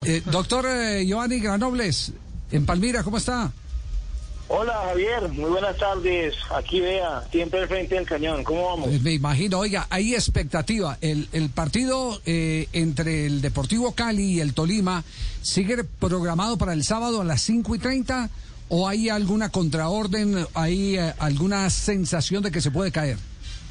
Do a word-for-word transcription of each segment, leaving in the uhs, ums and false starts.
Eh, doctor eh, Giovanni Granobles, en Palmira, ¿cómo está? Hola Javier, muy buenas tardes. Aquí vea, siempre al frente del cañón. ¿Cómo vamos? Eh, me imagino, oiga, hay expectativa. El, el partido eh, entre el Deportivo Cali y el Tolima sigue programado para el sábado a las cinco y treinta, o hay alguna contraorden, hay eh, alguna sensación de que se puede caer.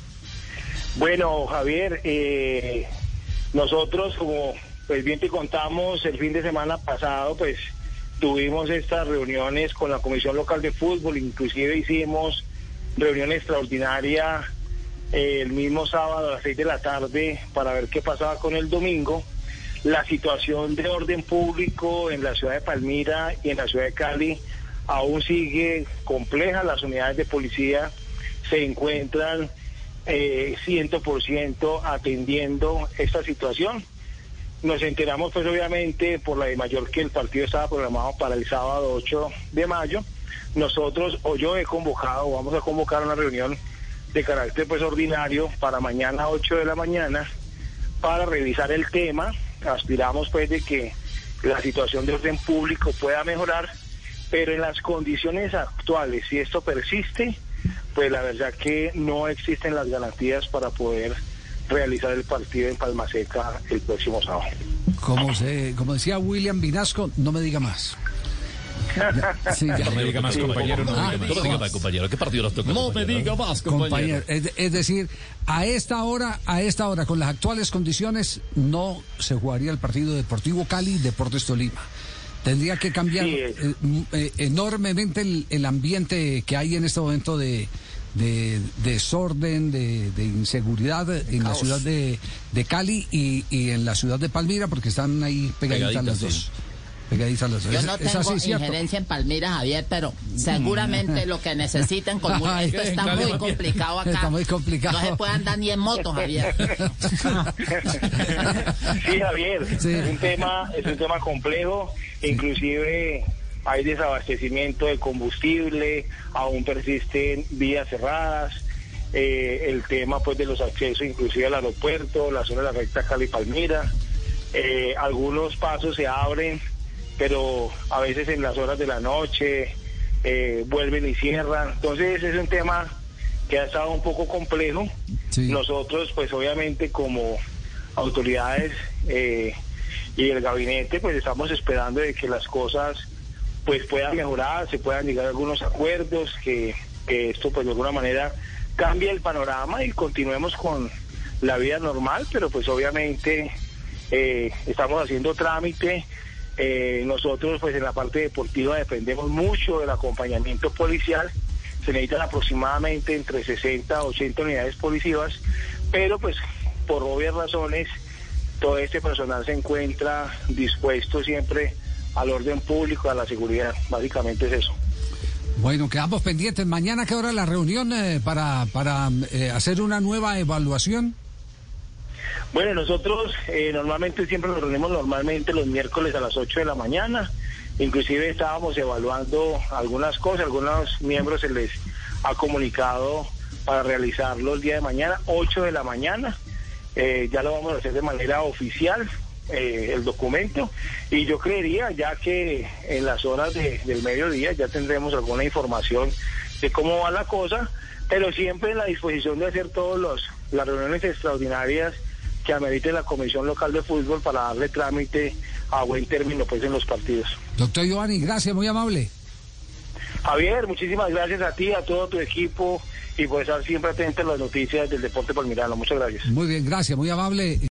Bueno, Javier, eh, nosotros, como pues bien te contamos el fin de semana pasado, pues tuvimos estas reuniones con la Comisión Local de Fútbol, inclusive hicimos reunión extraordinaria eh, el mismo sábado a las seis de la tarde para ver qué pasaba con el domingo. La situación de orden público en la ciudad de Palmira y en la ciudad de Cali aún sigue compleja. Las unidades de policía se encuentran eh, cien por ciento atendiendo esta situación. Nos enteramos pues obviamente por la de mayor que el partido estaba programado para el sábado ocho de mayo. Nosotros, o yo he convocado, vamos a convocar una reunión de carácter pues ordinario para mañana ocho de la mañana para revisar el tema. Aspiramos pues de que la situación de orden público pueda mejorar, pero en las condiciones actuales, si esto persiste, pues la verdad que no existen las garantías para poder realizar el partido en Palma Seca el próximo sábado. Como se, como decía William Vinasco, no me diga más. Ya, sí, ya. No me diga más, sí, compañero. No, ah, me diga, no me diga más, compañero. ¿Qué partido nos toca? No me diga más, compañero. compañero es, es decir, a esta hora, a esta hora, con las actuales condiciones, no se jugaría el partido Deportivo Cali y Deportes Tolima. Tendría que cambiar sí, eh, eh, enormemente el, el ambiente que hay en este momento de de desorden, de, de inseguridad de en caos. La ciudad de, de Cali y, y en la ciudad de Palmira, porque están ahí pegaditas, pegaditas las dos. Sí. Pegaditas las dos. Yo no es, tengo es así, injerencia en Palmira, Javier, pero seguramente lo que necesiten con muy, esto está Ay, muy complicado acá. Está muy complicado. No se puede andar ni en moto, Javier. Sí, Javier, sí. Es un tema, es un tema complejo, sí. Inclusive hay desabastecimiento de combustible, aún persisten vías cerradas, eh, el tema pues de los accesos inclusive al aeropuerto, la zona de la recta Cali-Palmira, eh, algunos pasos se abren, pero a veces en las horas de la noche eh, vuelven y cierran. Entonces es un tema que ha estado un poco complejo. Sí. Nosotros pues obviamente como autoridades eh, y el gabinete pues estamos esperando de que las cosas pues puedan mejorar, se puedan llegar a algunos acuerdos, que, que esto pues de alguna manera cambie el panorama y continuemos con la vida normal, pero pues obviamente eh, estamos haciendo trámite. Eh, nosotros pues en la parte deportiva dependemos mucho del acompañamiento policial, se necesitan aproximadamente entre sesenta a ochenta unidades policivas, pero pues por obvias razones todo este personal se encuentra dispuesto siempre al orden público, a la seguridad, básicamente es eso. Bueno, quedamos pendientes. ¿Mañana qué hora la reunión eh, para, para eh, hacer una nueva evaluación? Bueno, nosotros eh, normalmente siempre nos reunimos normalmente los miércoles a las ocho de la mañana, inclusive estábamos evaluando algunas cosas, algunos miembros se les ha comunicado para realizarlo el día de mañana, ocho de la mañana, eh, ya lo vamos a hacer de manera oficial. Eh, el documento, y yo creería ya que en las horas de, del mediodía ya tendremos alguna información de cómo va la cosa, pero siempre en la disposición de hacer todas los, las reuniones extraordinarias que amerite la Comisión Local de Fútbol para darle trámite a buen término pues en los partidos. Doctor Giovanni, gracias, muy amable. Javier, muchísimas gracias a ti, a todo tu equipo, y por estar siempre atento a las noticias del deporte palmirano. Muchas gracias. Muy bien, gracias, muy amable.